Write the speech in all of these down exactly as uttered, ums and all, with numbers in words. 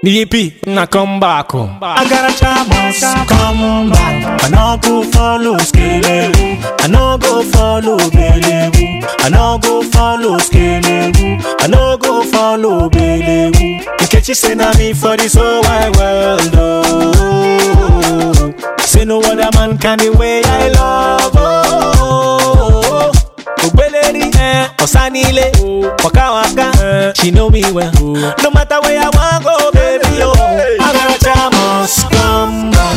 D P, na come back. I got a chance, come back. I no go follow Skelewu. I no go follow Belewu. I no go follow Skelewu. I no go follow Belewu. Nkechi say na me for this whole wide world. Oh, say no other man can the way I love. Oh, Obeleri, eh, Osanile, Waka Waka, she know me well. No matter where I want go, baby, oh, I got a chance, come back.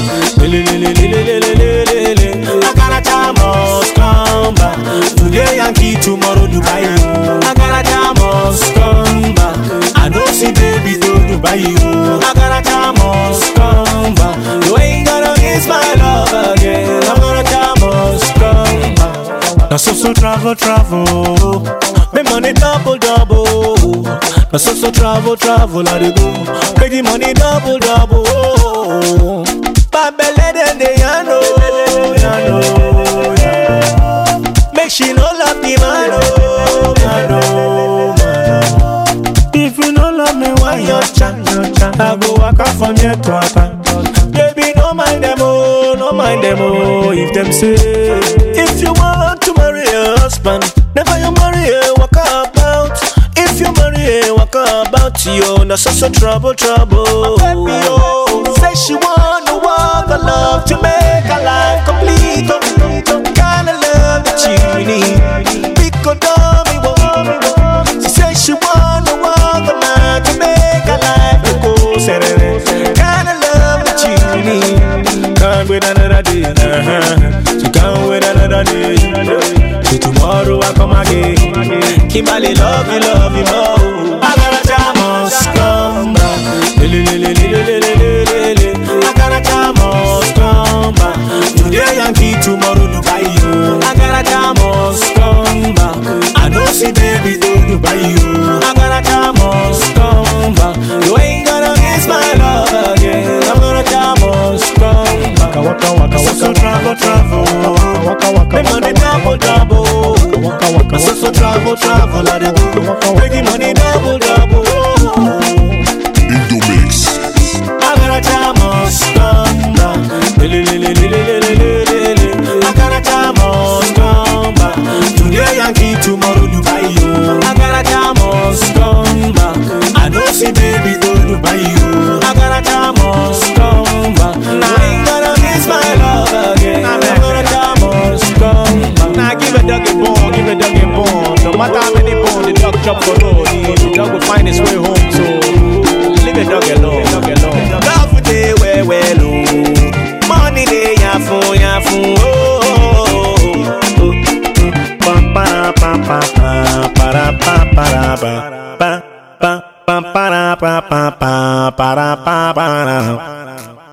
I got a chance, come back. Today Yankee, tomorrow Dubai. I got a chance, come back. I don't see baby to Dubai. I got a chance, come back. You ain't gonna miss my love again. I'm gonna chance, come back. Now so so travel, travel. Me money double, double. Now so so travel, travel. I go. Make the money double, double. Babele den de yano, yano, yano. Make she no love me, man, oh, man, oh, man. If you no love me, why you chat, chat? I go walk out from here to Ata. Baby, no mind them, oh, no mind them, oh. If them say, if you want to marry a husband, never you marry a walk about. If you marry a walk about, you no so so trouble, trouble. Baby, oh, say she want no other love to make her life complete. Oh, kind of love that you need. Because dummy, oh, she say she want no other man to make her life go. Kind of love that you need. Can't wait another day. Uh-huh. She can't wait another day. So tomorrow I come again. Kimberly love you, love you more. I got a chance, come back. I got a chance, come back. Today Yankee, tomorrow Dubai. I got a chance, come back. I don't see baby to Dubai. I got a chance, come back. You ain't gonna miss my love again. I'm gonna chance, come back. Waka waka waka so travel travel. Waka waka waka money double double. Waka waka so so travel travel. I do making money double double. Indomix. I got a chance, come back. I got a chance, come back. Today Yankee, tomorrow Dubai. I got a chance, come back. I don't see baby to Dubai. I got a chance, come back. I ain't gonna miss my love again. I'm gonna chance, come back. Now give a dog a bone, give a dog a bone. No matter how many bones the dog chop for road, the dog will find his way home. So leave a dog alone, dog alone. Love for day where well, money day yafu yafu. Oh, pa pa pa pa pa pa pa pa pa pa pa pa pa pa pa pa pa pa.